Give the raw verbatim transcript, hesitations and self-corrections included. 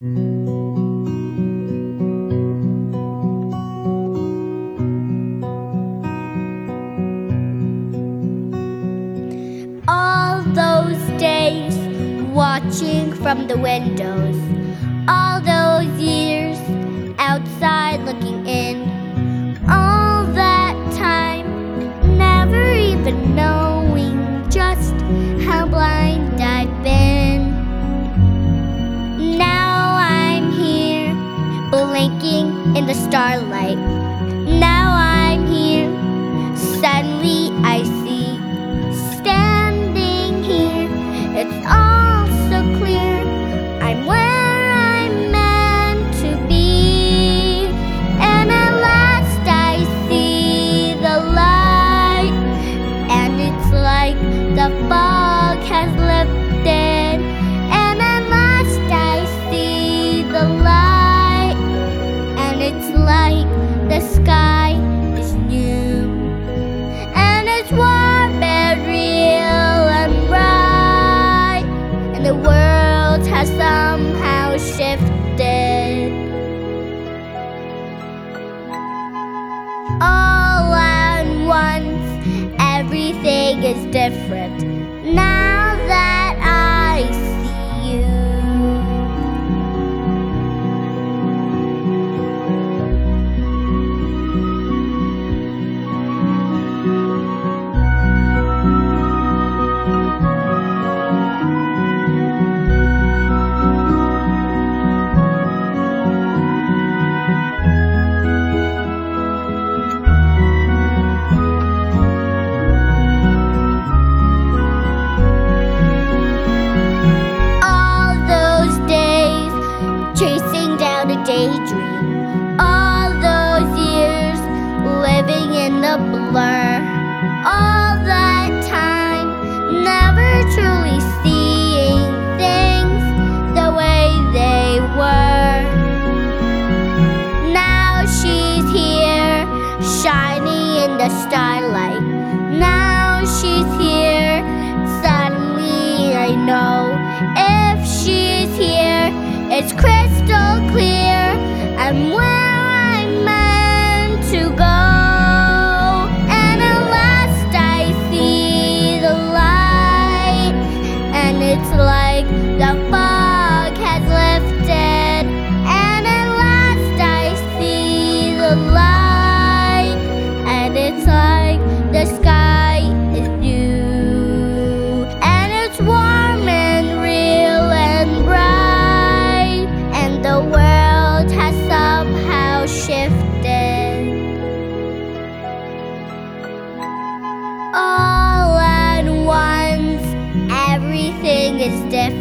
All those days watching from the windows, all those years outside looking in, all that time never even knowing just how blind I've been. Now I'm here, blinking in the starlight. Now I'm here, suddenly I see, standing here, it's all so clear, I'm where I'm meant to be. And at last I see the light, and it's like the fog has lifted. And at last I see the light, and it's like the sky is new, and it's warm and real and bright, and the world has somehow shifted. All at once, everything is different now that I see you. Chasing down a daydream, all those years living in the blur, all that time never truly seeing things the way they were. Now she's here, shining in the starlight. Now she's here, suddenly I know if she's here, it's crystal clear, I'm where I'm meant to go. And at last I see the light, and it's like the fog has lifted. And at last I see the light, and it's like the sky is new, and it's warm and real and bright, the world has somehow shifted. All at once, everything is different.